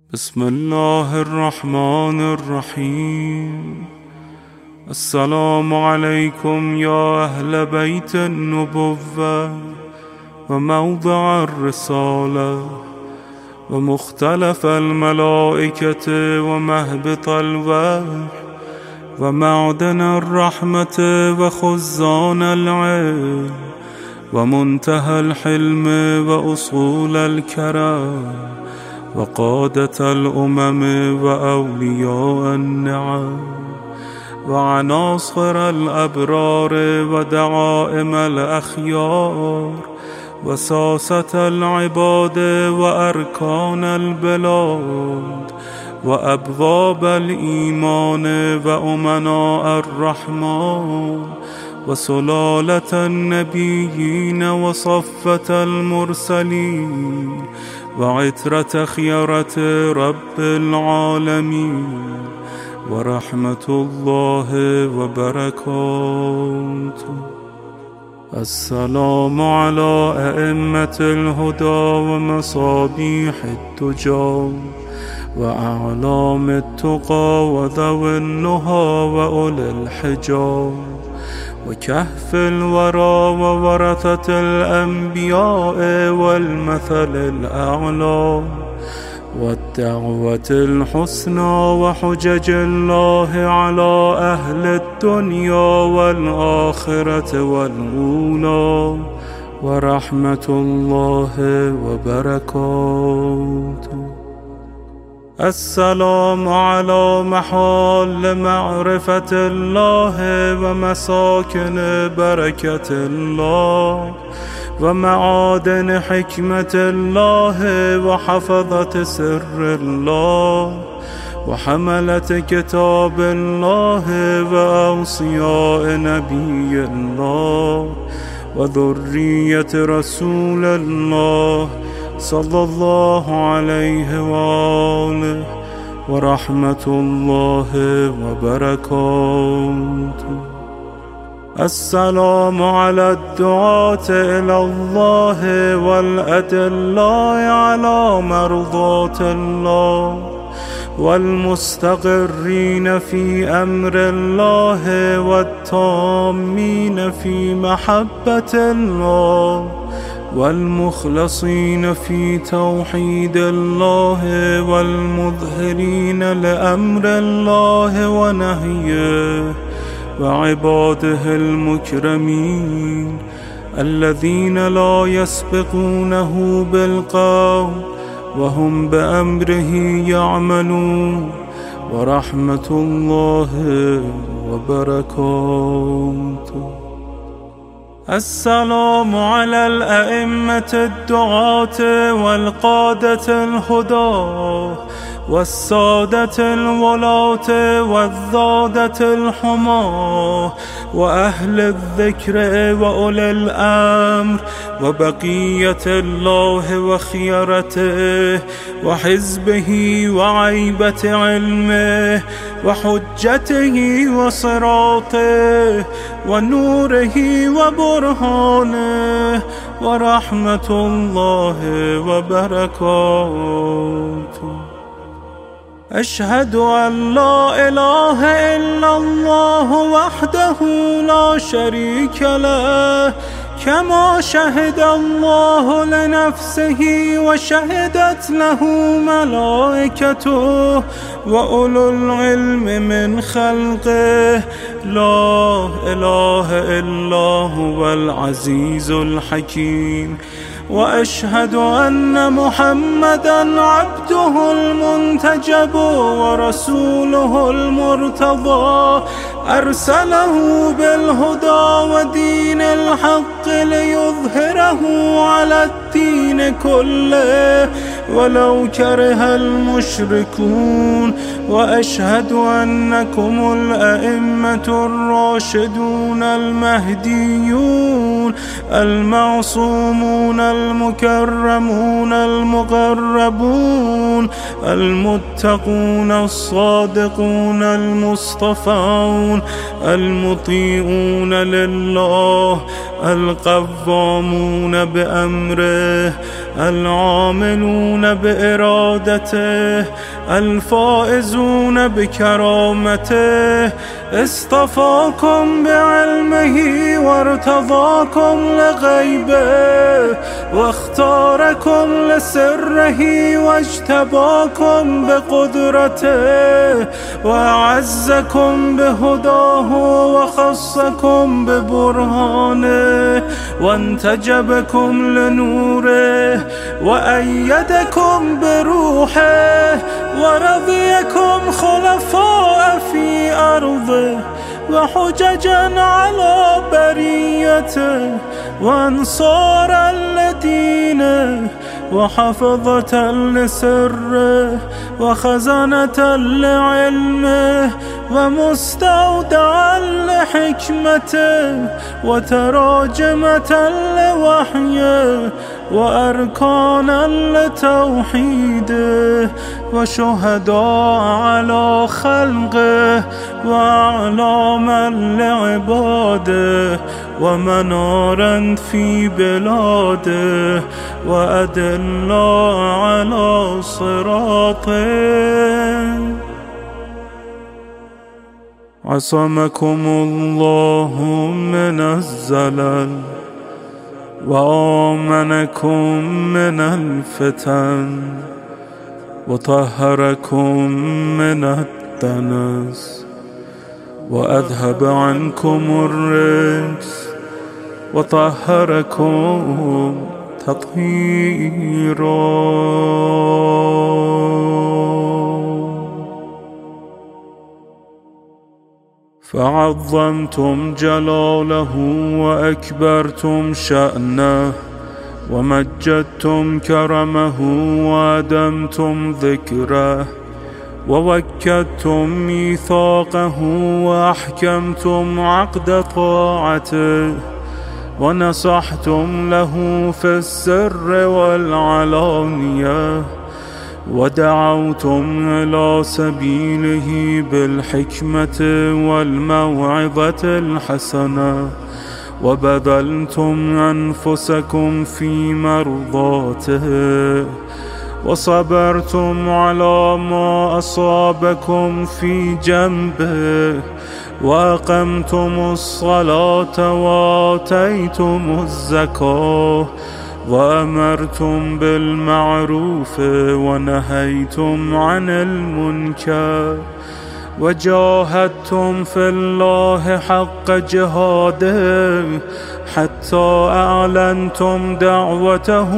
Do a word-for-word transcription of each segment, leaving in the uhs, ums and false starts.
بسم الله الرحمن الرحيم. السلام عليكم يا أهل بيت النبوة وموضع الرسالة ومختلف الملائكة ومهبط الوحي ومعدن الرحمة وخزان العلم ومنتهى الحلم وأصول الكرم وقادة الأمم وأولياء النعم وعناصر الأبرار ودعائم الأخيار وساسة العباد وأركان البلاد وأبواب الإيمان وأمناء الرحمن وسلالة النبيين وصفة المرسلين وعترة خيرة رب العالمين ورحمة الله وبركاته. السلام على أئمة الهدى ومصابيح الدجى وأعلام التقى وذوي النهى وأولي الحجى وكهف الورى وورثة الأنبياء والمثل الأعلى والدعوة الحسنى وحجج الله على أهل الدنيا والآخرة والأولى ورحمة الله وبركاته. السلام على محال معرفة الله ومساكن بركة الله ومعادن حكمة الله وحفظة سر الله وحملة كتاب الله وأوصياء نبي الله وذرية رسول الله صلى الله عليه وآله ورحمة الله وبركاته. السلام على الدعاة إلى الله والأدلاء على مرضاة الله والمستقرين في أمر الله والتامين في محبة الله والمخلصين في توحيد الله والمظهرين لأمر الله ونهيه وعباده المكرمين الذين لا يسبقونه بالقول وهم بأمره يعملون ورحمة الله وبركاته. السلام على الأئمة الدعاة والقادة الهدى والسادة الولاة والذادة الحماة وأهل الذكر وأولي الأمر وبقية الله وخيرته وحزبه وعيبة علمه وحجته وصراطه ونوره وبرهانه ورحمة الله وبركاته. أشهد أن لا إله إلا الله وحده لا شريك له كما شهد الله لنفسه وشهدت له ملائكته وأولو العلم من خلقه لا إله إلا هو العزيز الحكيم. وأشهد أن محمدًا عبده المنتجب ورسوله المرتضى أرسله بالهدى ودين الحق ليظهره على الدين كله ولو كره المشركون. وأشهد أنكم الأئمة الراشدون المهديون المعصومون المكرمون المقربون المتقون الصادقون المصطفون المطيعون لله القوامون بأمره العاملون بإرادته الفائزون بكرامته اصطفاكم بعلمه وارتضاكم لغيبه واختاركم لسره واجتباكم بقدرته وأعزكم بهداه وخصكم ببرهانه وانتجبكم لنوره وأيدكم بروحه ورضيكم خلفاء في أرضه وحججا على بريته وأنصارا لدينه وحفظة لسره وخزنة لعلمه ومستودعا لحكمته وتراجمة لوحيه وأركانا لتوحيده وشهداء على خلقه وأعلاما لعباده ومنارا في بلاده وأدلا على صراطه. عصمكم الله من الزلل وآمنكم من الفتن وطهركم من الدنس وأذهب عنكم الرجس وطهركم تطهيرا. فعظمتم جلاله وأكبرتم شأنه ومجدتم كرمه وأدمتم ذكره ووكدتم ميثاقه وأحكمتم عقد طاعته ونصحتم له في السر والعلانية ودعوتم إلى سبيله بالحكمة والموعظة الحسنة وبذلتم أنفسكم في مرضاته وصبرتم على ما أصابكم في جنبه وأقمتم الصلاة وآتيتم الزكاة وأمرتم بالمعروف ونهيتم عن المنكر وجاهدتم في الله حق جهاده حتى أعلنتم دعوته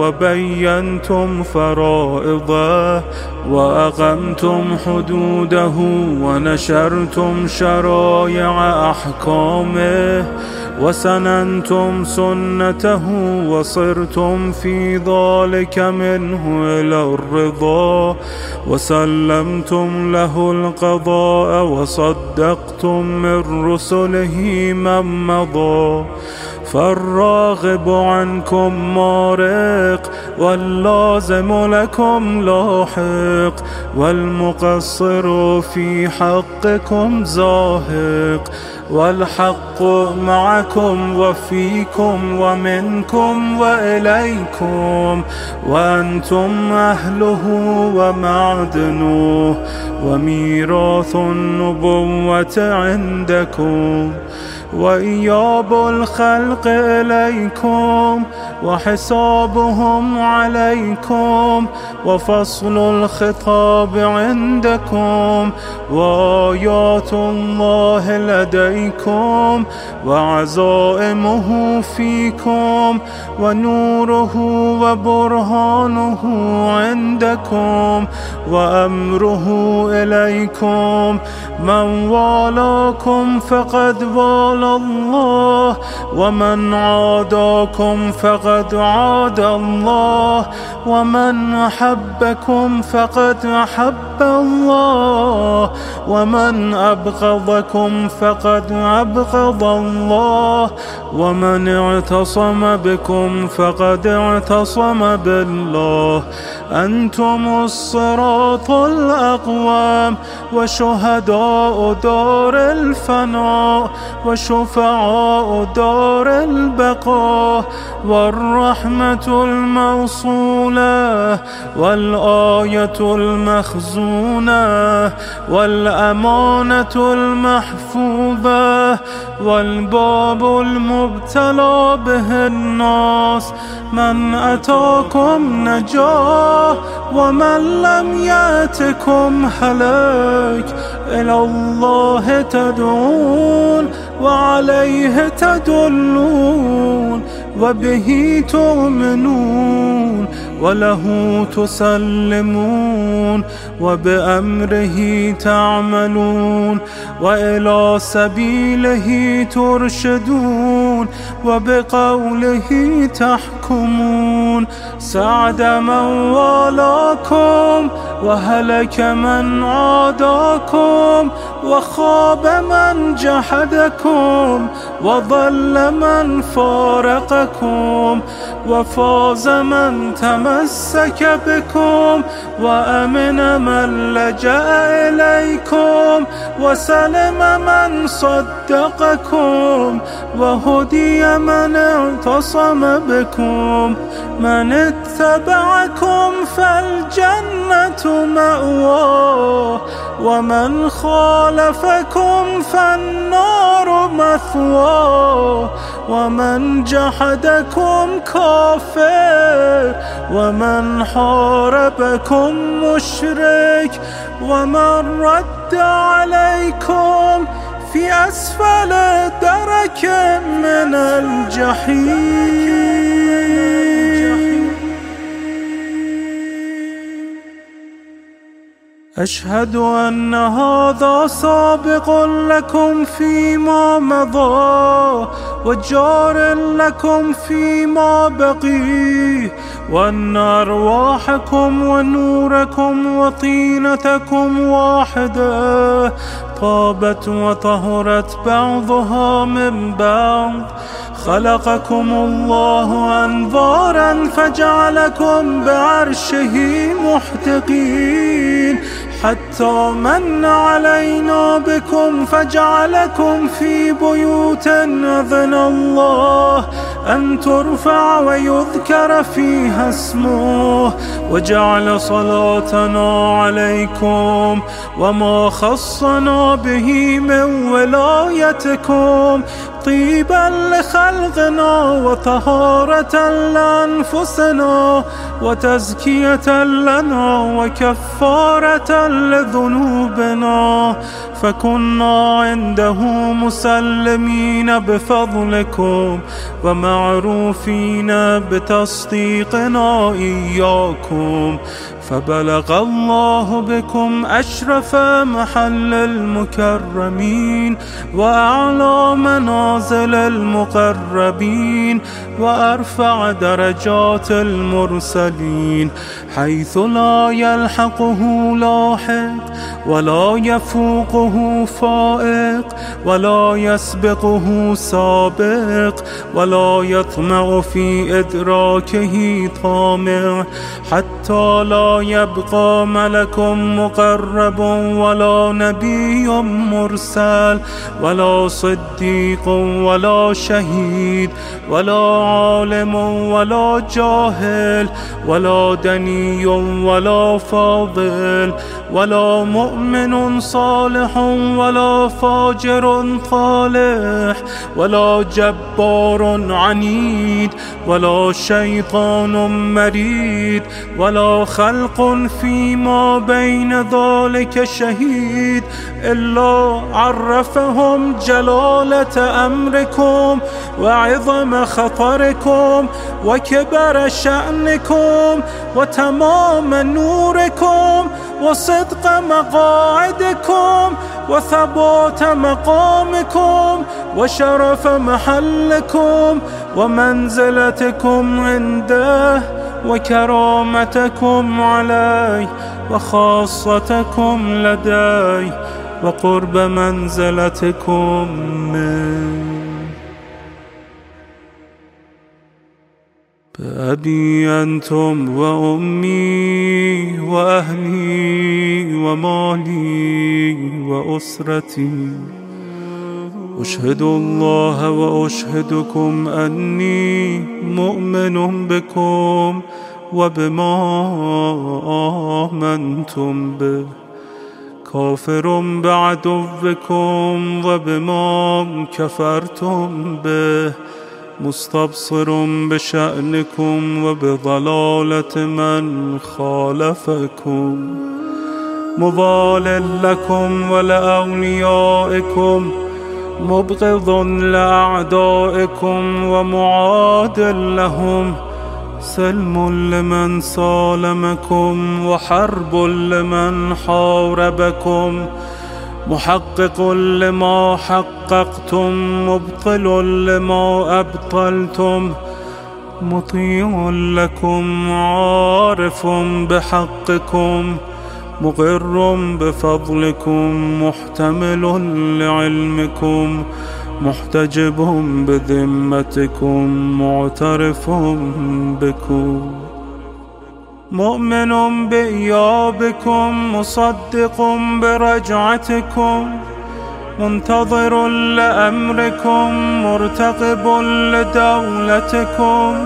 وبينتم فرائضه وأقمتم حدوده ونشرتم شرائع أحكامه وسننتم سنته وصرتم في ذلك منه إلى الرضا وسلمتم له القضاء وصدقتم من رسله من مضى فالراغب عنكم مارق واللازم لكم لاحق والمقصر في حقكم زاهق والحق معكم وفيكم ومنكم وإليكم وأنتم أهله ومعدنه وميراث النبوة عندكم وإياب الخلق إليكم وحسابهم عليكم وفصل الخطاب عندكم وآيات الله لديكم وعزائمه فيكم ونوره وبرهانه عندكم وأمره إليكم من والاكم فقد والى رسول الله، ومن عاداكم فقد عاد الله، ومن أحبكم فقد أحب الله، ومن أبغضكم فقد أبغض الله، ومن اعتصم بكم فقد اعتصم بالله. أنتم الصراط الأقوام، وشهداء دار الفناء، وشفعاء دار البقاء، والرحمة الموصولة، والآية المخزونة، والأمانة المحفوظة، والباب المبتلى به الناس. من أتاكم نجاه، ومن لم يأتكم هلك. إلى الله تدعون، وعليه تدلون، وبه تؤمنون، وله تسلمون، وبأمره تعملون، وإلى سبيله ترشدون، وبقوله تحكمون. سعد من والاكم، وهلك من عاداكم، وخاب من جحدكم، وضل من فارقكم، وفاز من تمسك بكم، وأمن من لجأ إليكم، وسلم من صدقكم، وهدي من اعتصم بكم. من اتبعكم فالجنة مأواه، ومن خالفكم فالنار مثواه، ومن جحدكم كافر، ومن حاربكم مشرك، ومن رد عليكم في أسفل درك من الجحيم. أشهد أن هذا سابق لكم فيما مضى، وجار لكم فيما بقي، وأن أرواحكم ونوركم وطينتكم واحدة، طابت وطهرت بعضها من بعض. خلقكم الله أنظارا فجعلكم بعرشه محتقين، حتى من علينا بكم فجعلكم في بيوت أذن الله أن ترفع ويذكر فيها اسمه، وجعل صلاتنا عليكم وما خصنا به من ولايتكم طيبا لخلقنا، وطهارة لأنفسنا، وتزكية لنا، وكفارة لذنوبنا. فكنا عنده مسلمين بفضلكم، ومعروفين بتصديقنا إياكم. فبلغ الله بكم أشرف محل المكرمين، وأعلى منازل المقربين، وأرفع درجات المرسلين، حيث لا يلحقه لاحق، ولا يفوقه فائق، ولا يسبقه سابق، ولا يطمع في إدراكه طامع، حتى لا يبقى ملك مقرب، ولا نبي مرسل، ولا صديق، ولا شهيد، ولا عالم، ولا جاهل، ولا دني، ولا فاضل، ولا مؤمن صالح، ولا فاجر طالح، ولا جبار عنيد، ولا شيطان مريد، ولا خلق فيما بين ذلك شهيد، إلا عرفهم جلالة أمركم، وعظم خطركم، وكبر شأنكم، وتمام نوركم، وصدق مقاعدكم وثبات مقامكم وشرف محلكم ومنزلتكم عنده وكرامتكم عليه وخاصتكم لديه وقرب منزلتكم منه. بأبي أنتم وأمي وأهلي ومالي وأسرتي أشهد الله وأشهدكم أني مؤمن بكم وبما آمنتم به، كافر بعدوكم وبما كفرتم به، مستبصر بشأنكم وبضلالة من خالفكم، مضال لكم ولأوليائكم، مبغض لأعدائكم ومعاد لهم، سلم لمن سالمكم وحرب لمن حاربكم، محقق لما حققتم، مبطل لما أبطلتم، مطيع لكم، عارف بحقكم، مقر بفضلكم، محتمل لعلمكم، محتجب بذمتكم، معترف بكم، مؤمن بإيابكم، مصدق برجعتكم، منتظر لأمركم، مرتقب لدولتكم،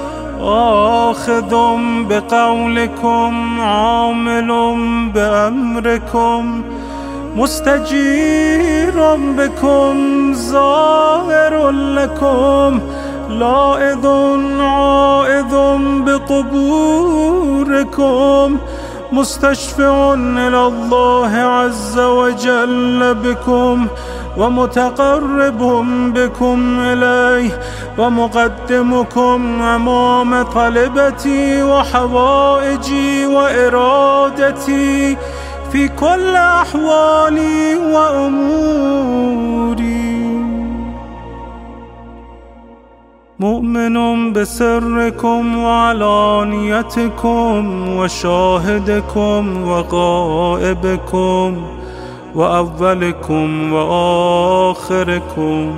آخذ بقولكم، عامل بأمركم، مستجير بكم، زائر لكم، لائذ عائذ بقبوركم، مستشفع إلى الله عز وجل بكم، ومتقرب بكم إليه، ومقدمكم أمام طلبتي وحوائجي وإرادتي في كل أحوالي وأموري، مؤمن بسركم وعلانيتكم وشاهدكم وغائبكم وأولكم وآخركم،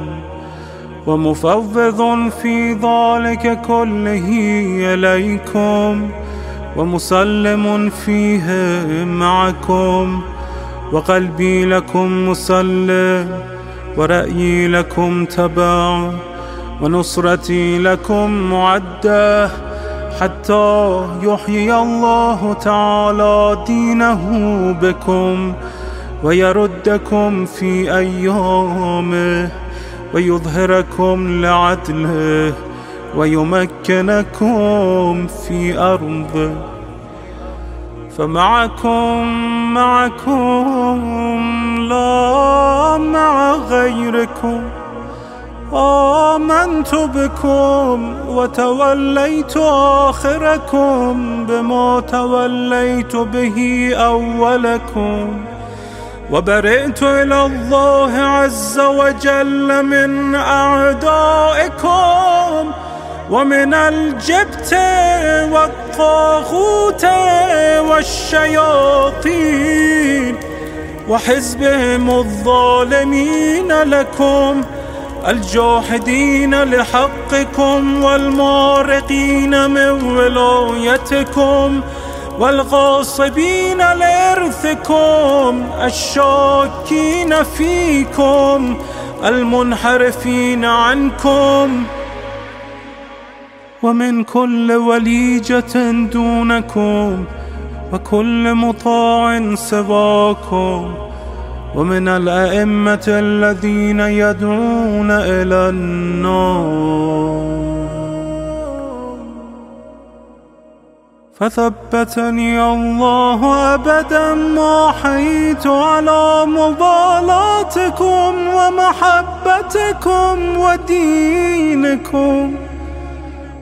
ومفوض في ذلك كله إليكم، ومسلم فيه معكم، وقلبي لكم مسلم، ورأيي لكم تبع، ونصرتي لكم معدة، حتى يحيي الله تعالى دينه بكم، ويردكم في أيامه، ويظهركم لعدله، ويمكنكم في أرضه. فمعكم معكم لا مع غيركم، آمنت بكم وتوليت آخركم بما توليت به أولكم، وبرئت إلى الله عز وجل من أعدائكم ومن الجبت والطاغوت والشياطين وحزبهم الظالمين لكم، الجاحدين لحقكم والمارقين من ولايتكم والغاصبين لإرثكم، الشاكين فيكم المنحرفين عنكم، ومن كل وليجة دونكم وكل مطاع سواكم، ومن الأئمة الذين يدعون إلى النار. فثبتني الله أبدا ما حييت على مبالاتكم ومحبتكم ودينكم،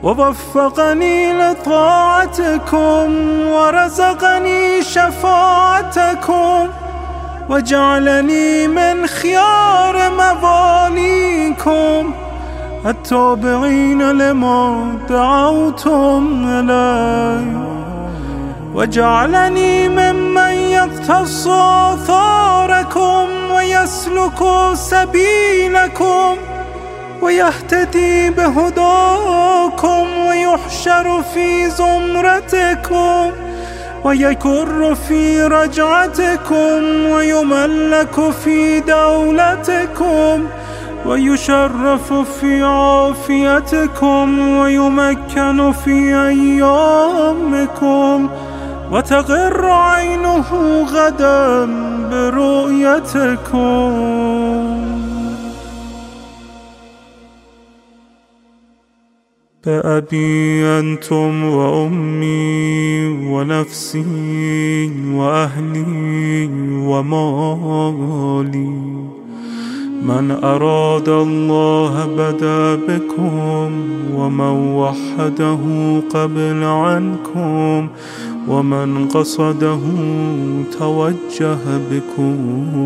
ووفقني لطاعتكم ورزقني شفاعتكم طاعتكم وجعلني من خيار مواليكم التابعين لما دعوتم إليه، وجعلني ممن يقتص آثاركم ويسلك سبيلكم ويهتدي بهداكم ويحشر في زمرتكم ويكر في رجعتكم ويملك في دولتكم ويشرف في عافيتكم ويمكن في أيامكم وتغر عينه غدا برؤيتكم. بأبي أنتم وأمي ونفسي وأهلي ومالي، من أراد الله بدا بكم ومن وحده قبل عنكم ومن قصده توجه بكم.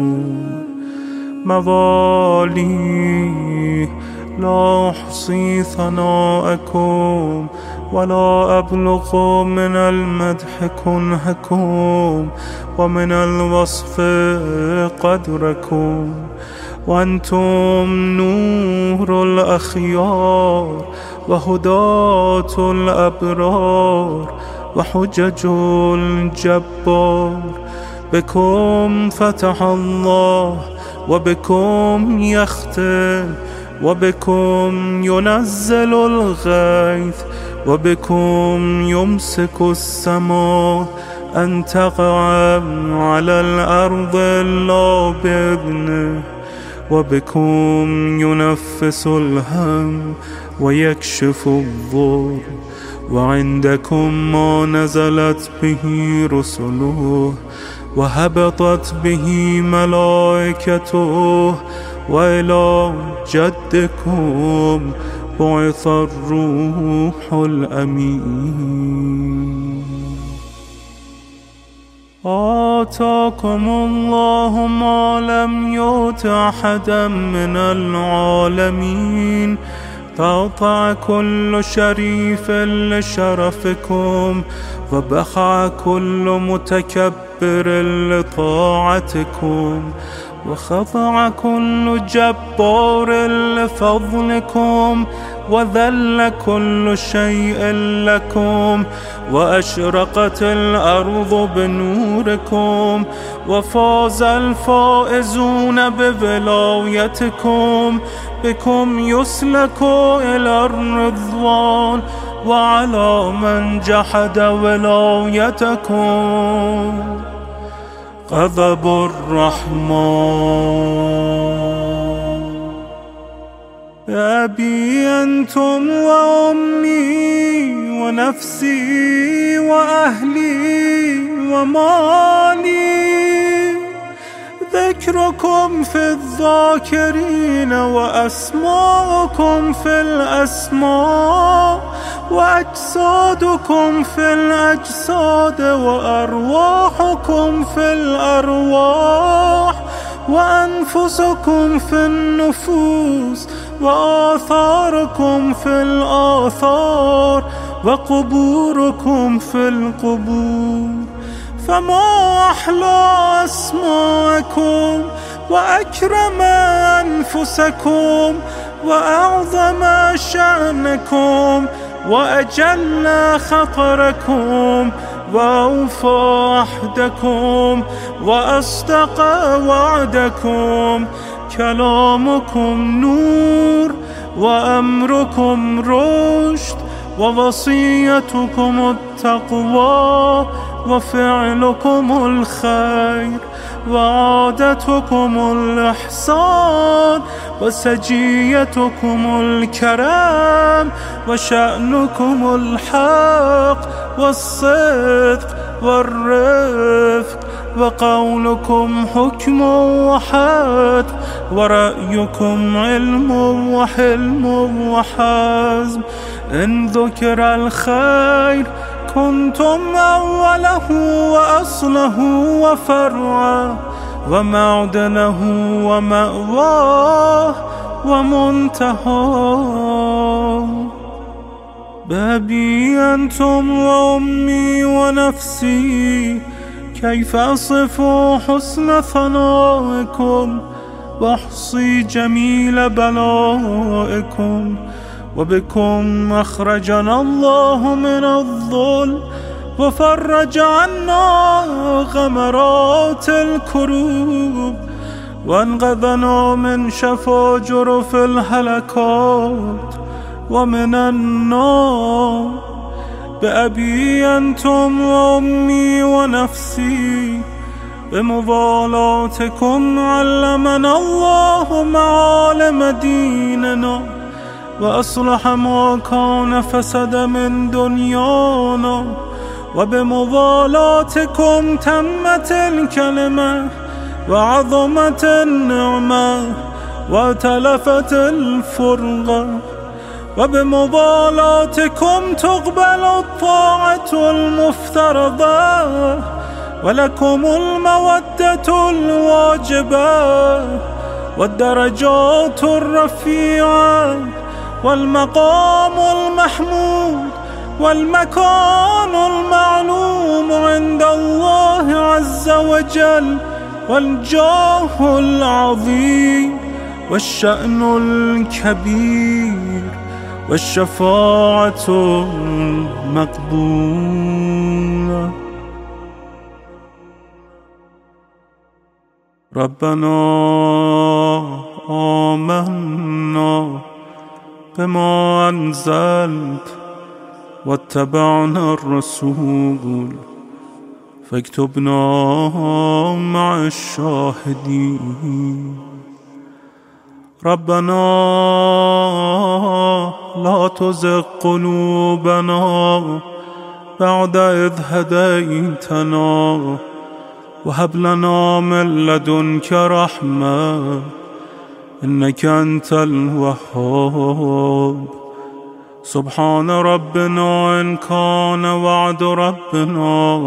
موالي لا أحصي ثناءكم ولا أبلغ من المدح كنهكم ومن الوصف قدركم، وأنتم نور الأخيار وهداة الأبرار وحجج الجبار. بكم فتح الله وبكم يختم وبكم ينزل الغيث وبكم يمسك السماء أن تقع على الأرض إلا بإذنه، وبكم ينفس الهم ويكشف الضر، وعندكم ما نزلت به رسله وهبطت به ملائكته، وإلى جدكم بعث الروح الأمين. آتاكم الله ما لم يؤت أحدا من العالمين، تقطع كل شريف لشرفكم وبخع كل متكبر لطاعتكم، وخضع كل جبار لفضلكم، وذل كل شيء لكم، وأشرقت الأرض بنوركم، وفاز الفائزون بولايتكم. بكم يسلك إلى الرضوان، وعلى من جحد ولايتكم غضب الرحمن. بأبي أنتم وأمي ونفسي وأهلي ومالي، ذكركم في الذاكرين وأسماءكم في الأسماء، وأجسادكم في الأجساد وأرواحكم في الأرواح، وأنفسكم في النفوس، وآثاركم في الآثار، وقبوركم في القبور. فما أحلى أسماءكم وأكرم أنفسكم وأعظم شأنكم وأجل خطركم وأوفى عهدكم وأصدق وعدكم. كلامكم نور وأمركم رشد، ووصيتكم التقوى، وفعلكم الخير، وعادتكم الإحسان، وسجيتكم الكرم، وشأنكم الحق والصدق والرفق، وقولكم حكم وحد، ورأيكم علم وحلم وحزم. إن ذكر الخير كنتم أوله وأصله وفرعه ومعدنه ومأواه ومنتهاه. بأبي أنتم وأمي ونفسي كيف أصف حسن ثنائكم وأحصي جميل بلائكم. وبكم أخرجنا الله من الظلم وفرج عنا غمرات الكروب وانقذنا من شفاجر في الهلكات ومن النار. بأبي أنتم وأمي ونفسي بمضالاتكم علمنا الله معالم ديننا وأصلح ما كان فسد من دنيانا. وبمضالاتكم تمت الكلمة وعظمت النعمة وتلفت الفرقة. وبمضالاتكم تقبل الطاعة المفترضة ولكم المودة الواجبة والدرجات الرفيعة والمقام المحمود والمكان المعلوم عند الله عز وجل والجاه العظيم والشأن الكبير والشفاعة المقبولة. ربنا آمنا بما أنزلت واتبعنا الرسول فاكتبنا مع الشاهدين. ربنا لا تزغ قلوبنا بعد إذ هديتنا وهب لنا من لدنك رحمة إنك أنت الوهاب. سبحان ربنا إن كان وعد ربنا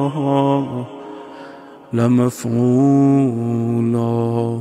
لمفعولا.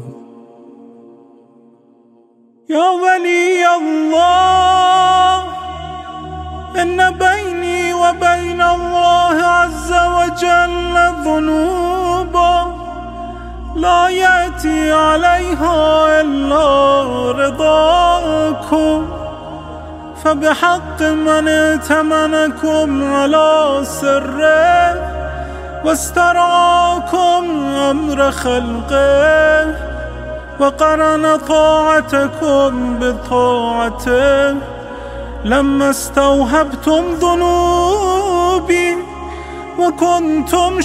يا ولي الله إن بيني وبين الله عز وجل ذنوبا لا يأتي عليها إلا رضاكم. فبحق من ائتمنكم على سره واسترعاكم أمر خلقه وقرن طاعتكم بطاعته لما استوهبتم ذنوبي وكنتم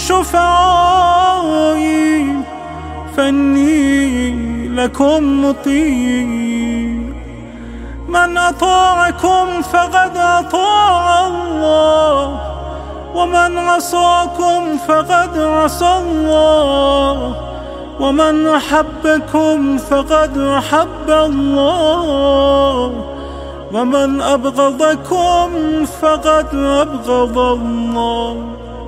شفعائي فإني لكم مطيع. من أطاعكم فقد أطاع الله ومن عصاكم فقد عصى الله ومن أحبكم فقد أحب الله ومن أبغضكم فقد أبغض الله.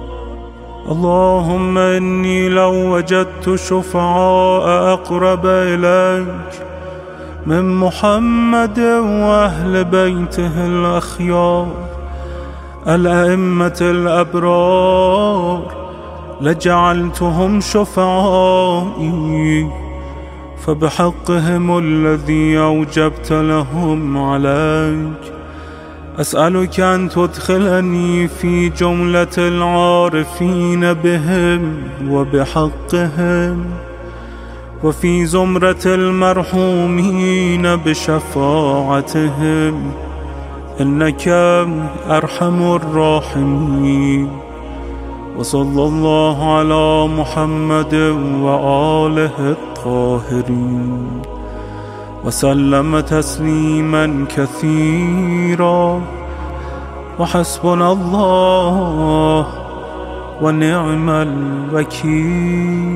اللهم إني لو وجدت شفعاء أقرب إليك من محمد وأهل بيته الأخيار الأئمة الأبرار لجعلتهم شفعائي فبحقهم الذي أوجبت لهم عليك أسألك أن تدخلني في جملة العارفين بهم وبحقهم وفي زمرة المرحومين بشفاعتهم إنك أرحم الراحمين. وصلى الله على محمد وآله الطاهرين وسلم تسليما كثيرا. وحسبنا الله ونعم الوكيل.